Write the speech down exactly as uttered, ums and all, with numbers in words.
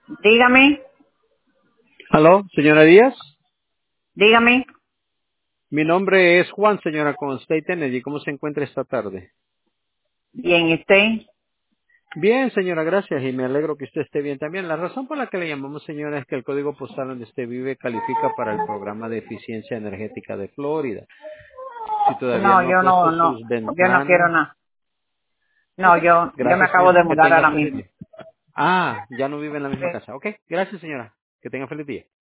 Dígame, Aló, señora Díaz. dígame. Mi nombre es Juan, señora, con State Energy. ¿Cómo se encuentra esta tarde? Bien, ¿y usted? Bien, señora, gracias. Y me alegro que usted esté bien también. La razón por la que le llamamos, señora, es que el código postal donde usted vive califica para el programa de eficiencia energética de Florida. Si todavía No, no ha yo no, puesto no, sus yo no quiero ventanas. nada. No, Ok, yo, yo me gracias, acabo señora. de Que mudar tenga ahora feliz mismo. día. Ah, ya no vive en la misma Sí. casa. Ok, gracias, señora. Que tenga feliz día.